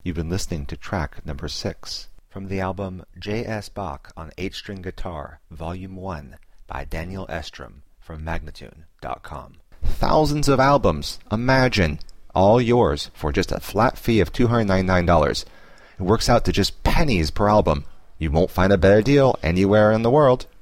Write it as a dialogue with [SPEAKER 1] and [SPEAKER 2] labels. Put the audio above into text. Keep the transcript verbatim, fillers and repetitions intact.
[SPEAKER 1] You've been listening to track number six from the album J S. Bach on eight-string Guitar, Volume one by Daniel Estrom from Magnatune dot com. Thousands of albums, imagine, all yours for just a flat fee of two hundred ninety-nine dollars. It works out to just pennies per album. You won't find a better deal anywhere in the world.